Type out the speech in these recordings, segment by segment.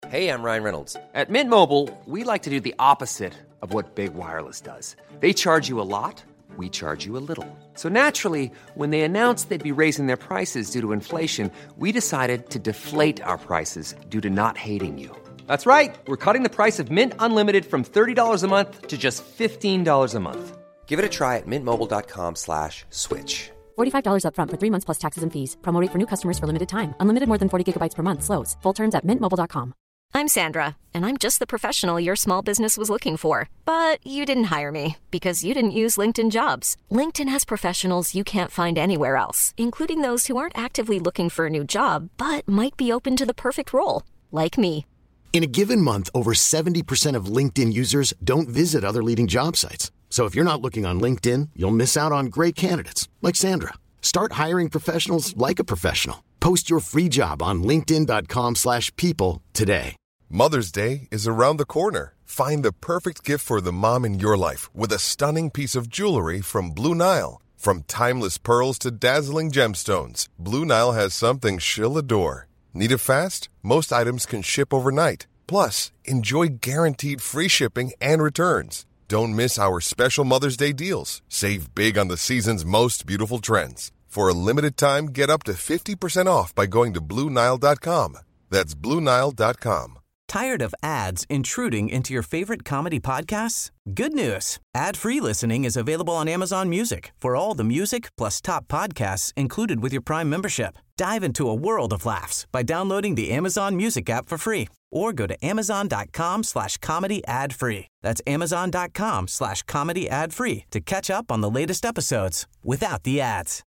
Hey, I'm Ryan Reynolds. At Mint Mobile, we like to do the opposite of what Big Wireless does. They charge you a lot, we charge you a little. So naturally, when they announced they'd be raising their prices due to inflation, we decided to deflate our prices due to not hating you. That's right. We're cutting the price of Mint Unlimited from $30 a month to just $15 a month. Give it a try at mintmobile.com/switch. $45 up front for 3 months plus taxes and fees. Promo rate for new customers for limited time. Unlimited more than 40 gigabytes per month. Slows full terms at mintmobile.com. I'm Sandra, and I'm just the professional your small business was looking for. But you didn't hire me because you didn't use LinkedIn Jobs. LinkedIn has professionals you can't find anywhere else, including those who aren't actively looking for a new job, but might be open to the perfect role, like me. In a given month, over 70% of LinkedIn users don't visit other leading job sites. So if you're not looking on LinkedIn, you'll miss out on great candidates like Sandra. Start hiring professionals like a professional. Post your free job on linkedin.com/people today. Mother's Day is around the corner. Find the perfect gift for the mom in your life with a stunning piece of jewelry from Blue Nile. From timeless pearls to dazzling gemstones, Blue Nile has something she'll adore. Need it fast? Most items can ship overnight. Plus, enjoy guaranteed free shipping and returns. Don't miss our special Mother's Day deals. Save big on the season's most beautiful trends. For a limited time, get up to 50% off by going to BlueNile.com. That's BlueNile.com. Tired of ads intruding into your favorite comedy podcasts? Good news. Ad-free listening is available on Amazon Music for all the music plus top podcasts included with your Prime membership. Dive into a world of laughs by downloading the Amazon Music app for free or go to amazon.com/comedy ad-free. That's amazon.com/comedy ad-free to catch up on the latest episodes without the ads.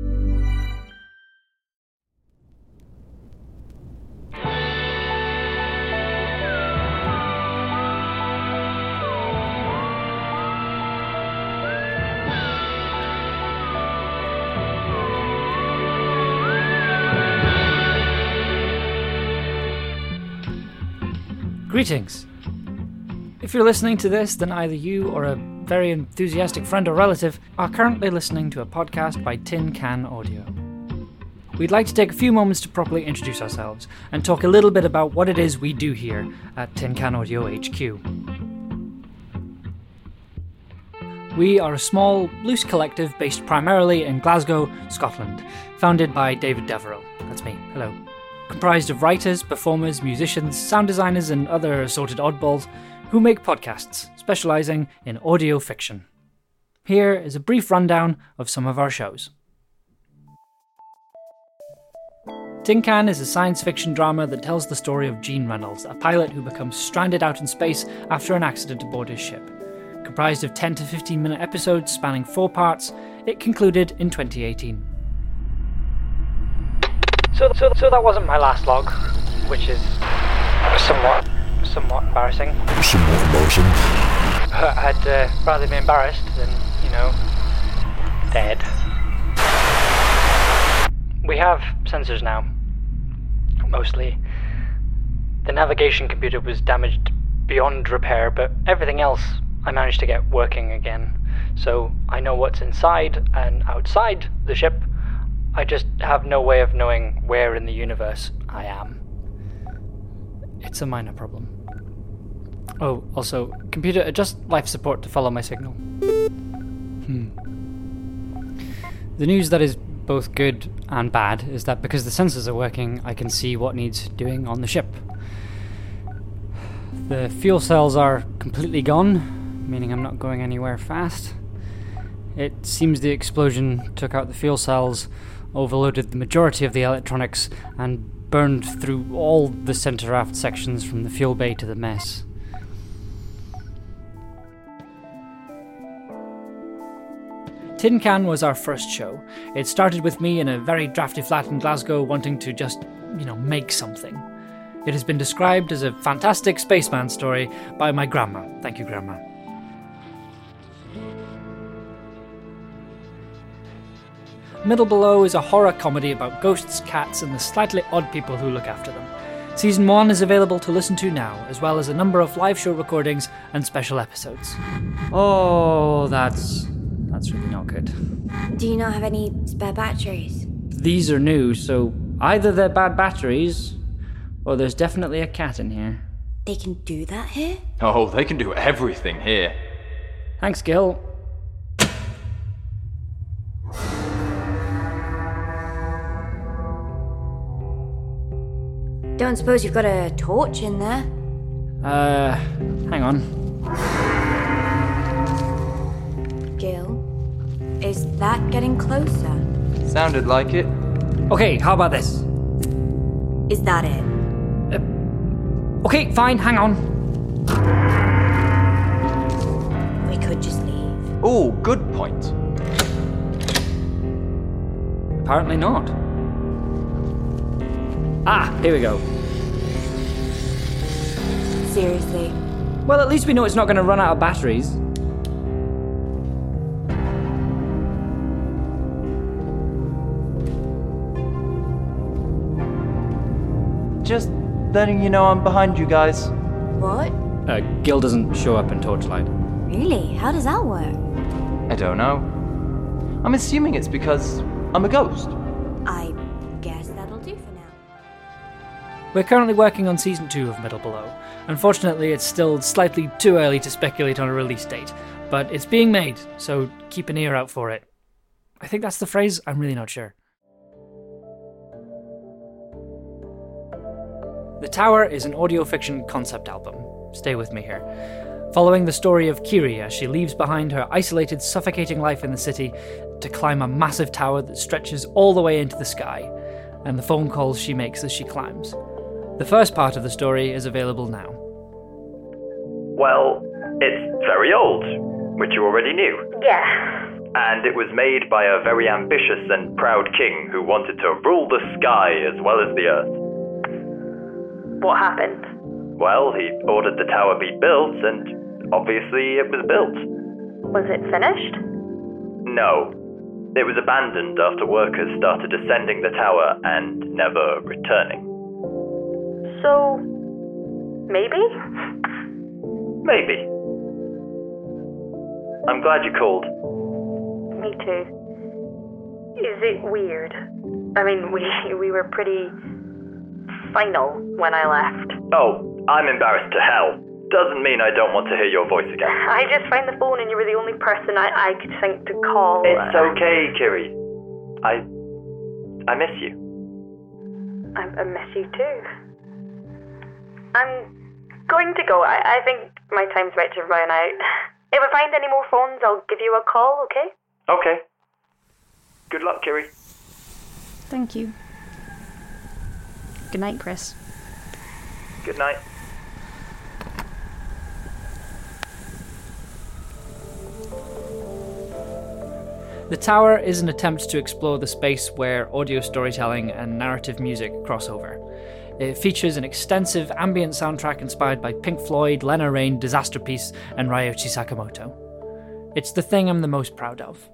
Greetings. If you're listening to this, then either you or a very enthusiastic friend or relative are currently listening to a podcast by Tin Can Audio. We'd like to take a few moments to properly introduce ourselves and talk a little bit about what it is we do here at Tin Can Audio HQ. We are a small, loose collective based primarily in Glasgow, Scotland, founded by David Devereux. That's me. Hello. Comprised of writers, performers, musicians, sound designers, and other assorted oddballs who make podcasts, specialising in audio fiction. Here is a brief rundown of some of our shows. Tin Can is a science fiction drama that tells the story of Gene Reynolds, a pilot who becomes stranded out in space after an accident aboard his ship. Comprised of 10 to 15 minute episodes spanning 4 parts, it concluded in 2018. So that wasn't my last log, which is somewhat embarrassing. Somewhat embarrassing. I'd rather be embarrassed than, dead. We have sensors now, mostly. The navigation computer was damaged beyond repair, but everything else I managed to get working again. So I know what's inside and outside the ship. I just have no way of knowing where in the universe I am. It's a minor problem. Oh, also, computer, adjust life support to follow my signal. The news that is both good and bad is that because the sensors are working, I can see what needs doing on the ship. The fuel cells are completely gone, meaning I'm not going anywhere fast. It seems the explosion took out the fuel cells, overloaded the majority of the electronics, and burned through all the center aft sections from the fuel bay to the mess. Tin Can was our first show. It started with me in a very drafty flat in Glasgow wanting to just, make something. It has been described as a fantastic spaceman story by my grandma. Thank you, Grandma. Middle Below is a horror comedy about ghosts, cats, and the slightly odd people who look after them. Season 1 is available to listen to now, as well as a number of live show recordings and special episodes. Oh, that's really not good. Do you not have any spare batteries? These are new, so either they're bad batteries, Oh, there's definitely a cat in here. They can do that here? Oh, they can do everything here. Thanks, Gil. Don't suppose you've got a torch in there? Hang on. Gil, is that getting closer? Sounded like it. Okay, how about this? Is that it? Okay, fine, hang on. We could just leave. Oh, good point. Apparently not. Ah, here we go. Seriously? Well, at least we know it's not going to run out of batteries. Just letting you know I'm behind you guys. What? Gil doesn't show up in Torchlight. Really? How does that work? I don't know. I'm assuming it's because I'm a ghost. I guess that'll do for now. We're currently working on Season 2 of Middle Below. Unfortunately, it's still slightly too early to speculate on a release date, but it's being made, so keep an ear out for it. I think that's the phrase, I'm really not sure. The Tower is an audio fiction concept album. Stay with me here. Following the story of Kiri as she leaves behind her isolated, suffocating life in the city to climb a massive tower that stretches all the way into the sky, and the phone calls she makes as she climbs. The first part of the story is available now. Well, it's very old, which you already knew. Yeah. And it was made by a very ambitious and proud king who wanted to rule the sky as well as the earth. What happened? Well, he ordered the tower be built, and obviously it was built. Was it finished? No. It was abandoned after workers started ascending the tower and never returning. So, maybe? Maybe. I'm glad you called. Me too. Is it weird? I mean, we were pretty final when I left. Oh, I'm embarrassed to hell. Doesn't mean I don't want to hear your voice again. I just found the phone and you were the only person I could think to call. It's okay, Kiri. I miss you. I miss you too. I'm going to go. I think my time's right to run out. If I find any more phones, I'll give you a call, okay? Okay. Good luck, Kiri. Thank you. Good night, Chris. Good night. The Tower is an attempt to explore the space where audio storytelling and narrative music cross over. It features an extensive ambient soundtrack inspired by Pink Floyd, Lena Raine, Disaster Piece, and Ryuichi Sakamoto. It's the thing I'm the most proud of.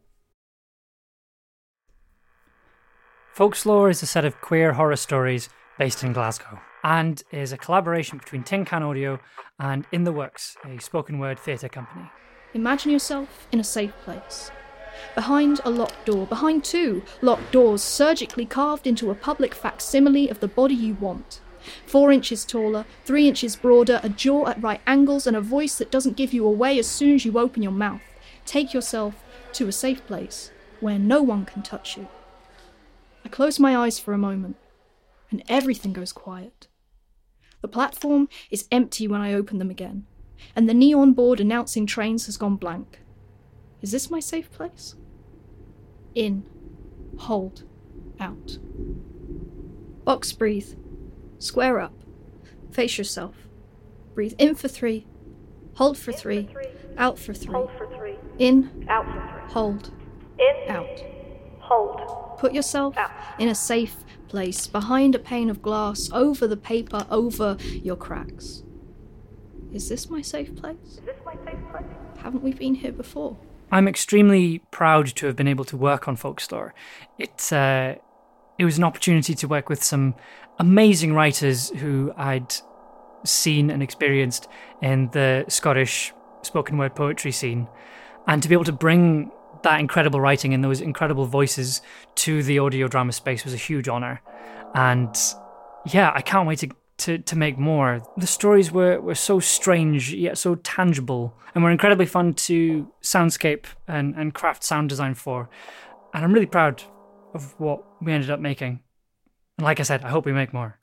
Folklore is a set of queer horror stories based in Glasgow, and is a collaboration between Tin Can Audio and In the Works, a spoken word theatre company. Imagine yourself in a safe place. Behind a locked door, behind two locked doors surgically carved into a public facsimile of the body you want. 4 inches taller, 3 inches broader, a jaw at right angles, and a voice that doesn't give you away as soon as you open your mouth. Take yourself to a safe place where no one can touch you. I close my eyes for a moment, and everything goes quiet. The platform is empty when I open them again, and the neon board announcing trains has gone blank. Is this my safe place? In. Hold. Out. Box breathe. Square up. Face yourself. Breathe in for 3. Hold for 3. Out for 3. In. Out for 3. Hold. In. Out. Hold. Put yourself Out. in a safe place, behind a pane of glass, over the paper, over your cracks. Is this my safe place? Is this my safe place? Haven't we been here before? I'm extremely proud to have been able to work on Folklore. It was an opportunity to work with some amazing writers who I'd seen and experienced in the Scottish spoken word poetry scene, and to be able to bring that incredible writing and those incredible voices to the audio drama space was a huge honour. And yeah, I can't wait to make more. The stories were so strange, yet so tangible, and were incredibly fun to soundscape and craft sound design for. And I'm really proud of what we ended up making. And like I said, I hope we make more.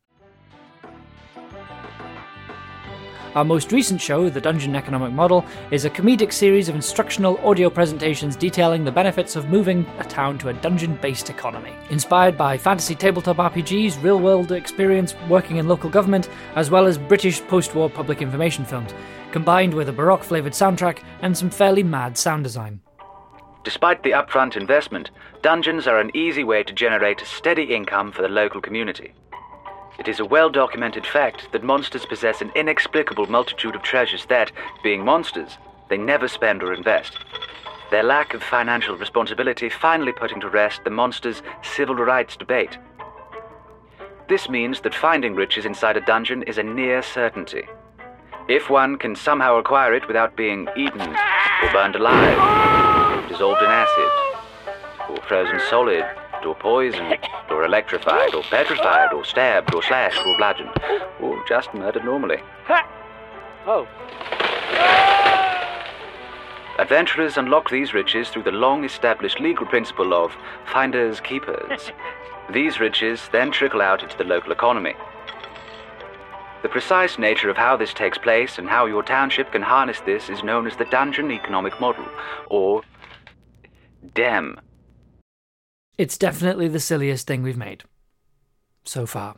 Our most recent show, The Dungeon Economic Model, is a comedic series of instructional audio presentations detailing the benefits of moving a town to a dungeon-based economy. Inspired by fantasy tabletop RPGs, real-world experience working in local government, as well as British post-war public information films, combined with a Baroque-flavoured soundtrack and some fairly mad sound design. Despite the upfront investment, dungeons are an easy way to generate a steady income for the local community. It is a well-documented fact that monsters possess an inexplicable multitude of treasures that, being monsters, they never spend or invest. Their lack of financial responsibility finally putting to rest the monsters' civil rights debate. This means that finding riches inside a dungeon is a near certainty. If one can somehow acquire it without being eaten or burned alive, dissolved in acid, or frozen solid, or poisoned, or electrified, or petrified, or stabbed, or slashed, or bludgeoned, or just murdered normally. Oh. Adventurers unlock these riches through the long-established legal principle of finders keepers. These riches then trickle out into the local economy. The precise nature of how this takes place and how your township can harness this is known as the Dungeon Economic Model, or DEM. It's definitely the silliest thing we've made. So far.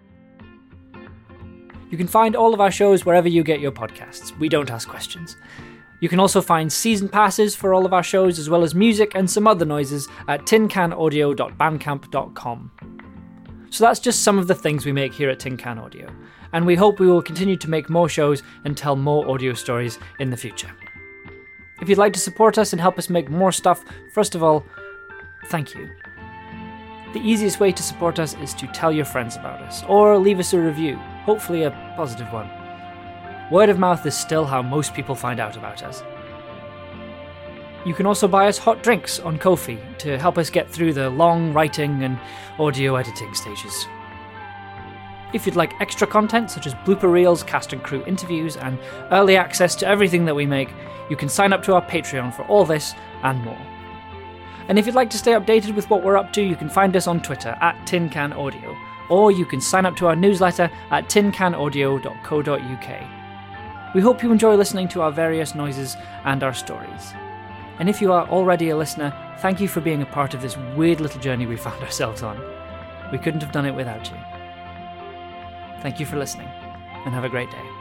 You can find all of our shows wherever you get your podcasts. We don't ask questions. You can also find season passes for all of our shows, as well as music and some other noises at tincanaudio.bandcamp.com. So that's just some of the things we make here at Tin Can Audio, and we hope we will continue to make more shows and tell more audio stories in the future. If you'd like to support us and help us make more stuff, first of all, thank you. The easiest way to support us is to tell your friends about us, or leave us a review, hopefully a positive one. Word of mouth is still how most people find out about us. You can also buy us hot drinks on Ko-fi to help us get through the long writing and audio editing stages. If you'd like extra content such as blooper reels, cast and crew interviews, and early access to everything that we make, you can sign up to our Patreon for all this and more. And if you'd like to stay updated with what we're up to, you can find us on Twitter at TinCanAudio, or you can sign up to our newsletter at tincanaudio.co.uk. We hope you enjoy listening to our various noises and our stories. And if you are already a listener, thank you for being a part of this weird little journey we found ourselves on. We couldn't have done it without you. Thank you for listening, and have a great day.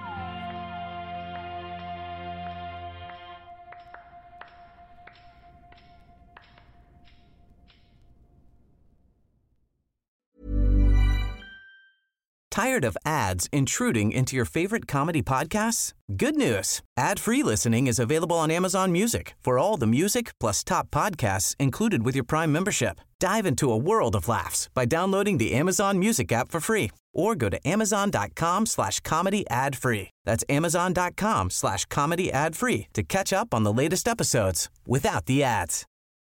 Tired of ads intruding into your favorite comedy podcasts? Good news. Ad-free listening is available on Amazon Music for all the music plus top podcasts included with your Prime membership. Dive into a world of laughs by downloading the Amazon Music app for free or go to amazon.com/comedy ad-free. That's amazon.com/comedy ad-free to catch up on the latest episodes without the ads.